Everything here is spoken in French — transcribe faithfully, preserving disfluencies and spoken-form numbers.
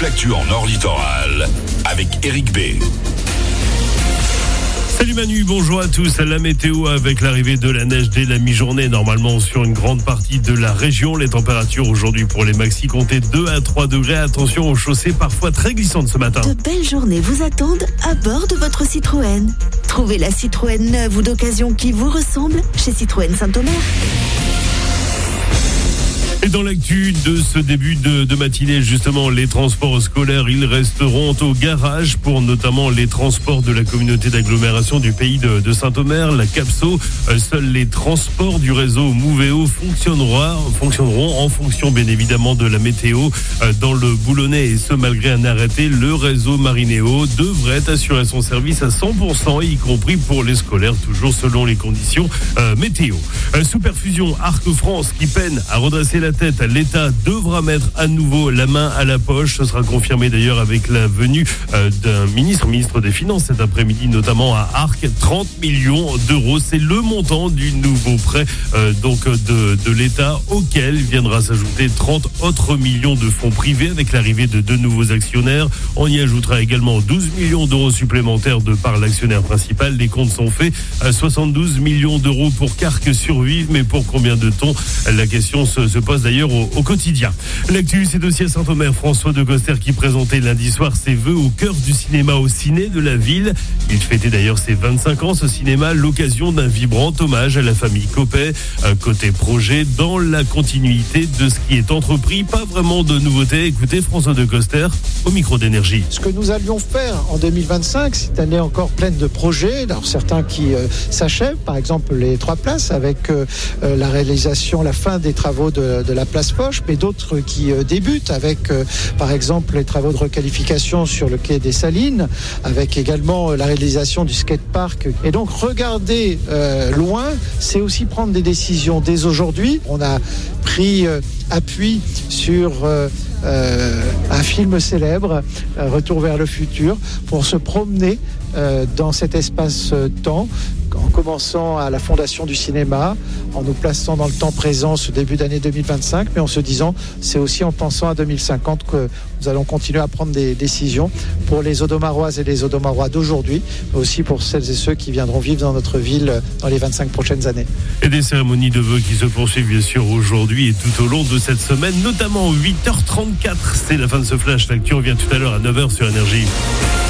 l'actu en Nord Littoral avec Eric B. Salut Manu, bonjour à tous. La météo avec l'arrivée de la neige dès la mi-journée, normalement sur une grande partie de la région. Les températures aujourd'hui pour les maxis comptaient deux à trois degrés. Attention aux chaussées parfois très glissantes ce matin. De belles journées vous attendent à bord de votre Citroën. Trouvez la Citroën neuve ou d'occasion qui vous ressemble chez Citroën Saint-Omer. Et dans l'actu de ce début de, de matinée, justement, les transports scolaires, ils resteront au garage pour notamment les transports de la communauté d'agglomération du pays de, de Saint-Omer, la CAPSO. Euh, seuls les transports du réseau Mouveo fonctionneront, fonctionneront en fonction bien évidemment de la météo. Euh, dans le Boulonnais, et ce malgré un arrêté, le réseau Marinéo devrait assurer son service à cent pour cent, y compris pour les scolaires, toujours selon les conditions euh, météo. Euh, sous perfusion, Arc France qui peine à redresser la tête, l'État devra mettre à nouveau la main à la poche. Ce sera confirmé d'ailleurs avec la venue euh, d'un ministre, ministre des Finances cet après-midi, notamment à Arc. trente millions d'euros, c'est le montant du nouveau prêt euh, donc de, de l'État, auquel viendra s'ajouter trente autres millions de fonds privés avec l'arrivée de deux nouveaux actionnaires. On y ajoutera également douze millions d'euros supplémentaires de par l'actionnaire principal. Les comptes sont faits à soixante-douze millions d'euros pour qu'Arc survive, mais pour combien de temps? La question se, se pose d'ailleurs au, au quotidien. L'actu, c'est aussi à Saint-Omer, François Decoster qui présentait lundi soir ses vœux au cœur du cinéma au ciné de la ville. Il fêtait d'ailleurs ses vingt-cinq ans, ce cinéma, l'occasion d'un vibrant hommage à la famille Copet. Côté projet, dans la continuité de ce qui est entrepris, pas vraiment de nouveautés. Écoutez François Decoster au micro d'Énergie. Ce que nous allions faire en deux mille vingt-cinq, c'est une année encore pleine de projets. Alors certains qui euh, s'achèvent, par exemple les trois places avec euh, la réalisation, la fin des travaux de, de la place Foch, mais d'autres qui euh, débutent avec euh, par exemple les travaux de requalification sur le quai des Salines, avec également euh, la réalisation du skatepark. Et donc regarder euh, loin, c'est aussi prendre des décisions dès aujourd'hui. On a pris euh, appui sur euh, euh, un film célèbre, euh, Retour vers le futur, pour se promener euh, dans cet espace-temps, en commençant à la fondation du cinéma, en nous plaçant dans le temps présent ce début d'année deux mille vingt-cinq, mais en se disant, c'est aussi en pensant à deux mille cinquante que nous allons continuer à prendre des décisions pour les Audomaroises et les Audomarois d'aujourd'hui, mais aussi pour celles et ceux qui viendront vivre dans notre ville dans les vingt-cinq prochaines années. Et des cérémonies de vœux qui se poursuivent bien sûr aujourd'hui et tout au long de cette semaine, notamment huit heures trente-quatre. C'est la fin de ce flash. L'actu revient tout à l'heure à neuf heures sur Énergie.